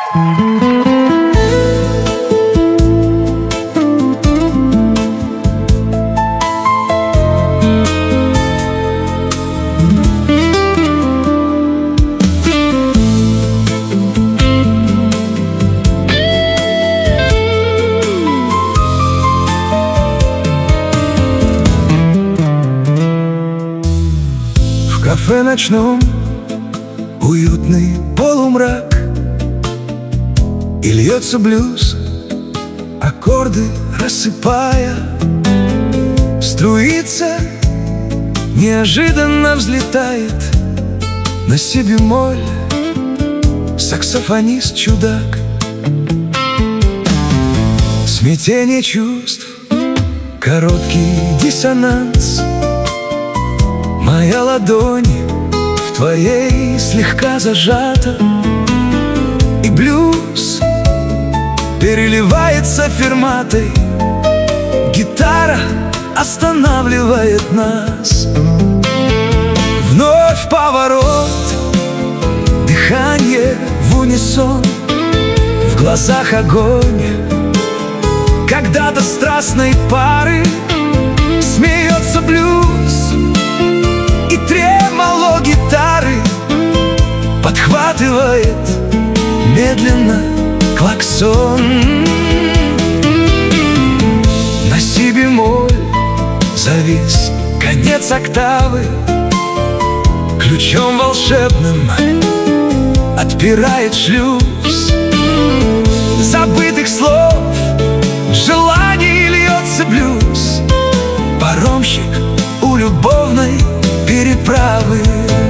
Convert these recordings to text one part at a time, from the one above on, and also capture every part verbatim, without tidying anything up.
В кафе ночном уютный полумрак, и льется блюз, аккорды рассыпая. Струится, неожиданно взлетает на си бемоль саксофонист-чудак. Смятение чувств, короткий диссонанс. Моя ладонь в твоей слегка зажата, и блюз переливается ферматой. Гитара останавливает нас. Вновь поворот, дыхание в унисон, в глазах огонь когда-то страстной пары. Смеется блюз, и тремоло гитары подхватывает медленно клаксон. На си бемоль завис конец октавы, ключом волшебным отпирает шлюз. Забытых слов, желаний льется блюз. Паромщик у любовной переправы.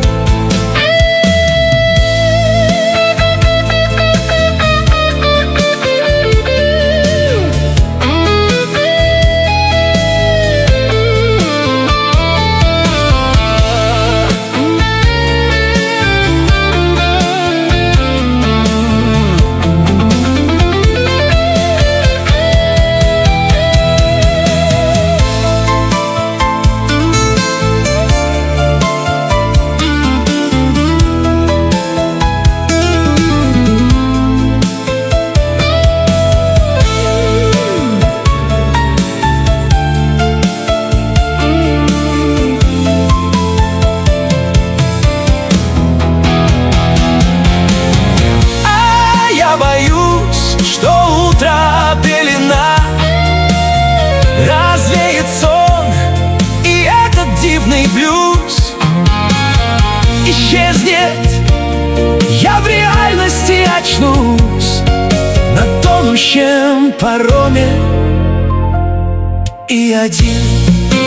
Боюсь, что утро пелена развеет сон, и этот дивный блюз исчезнет. Я в реальности очнусь на тонущем пароме, и один